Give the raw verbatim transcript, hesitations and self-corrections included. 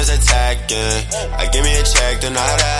attacking. I give me a check, do not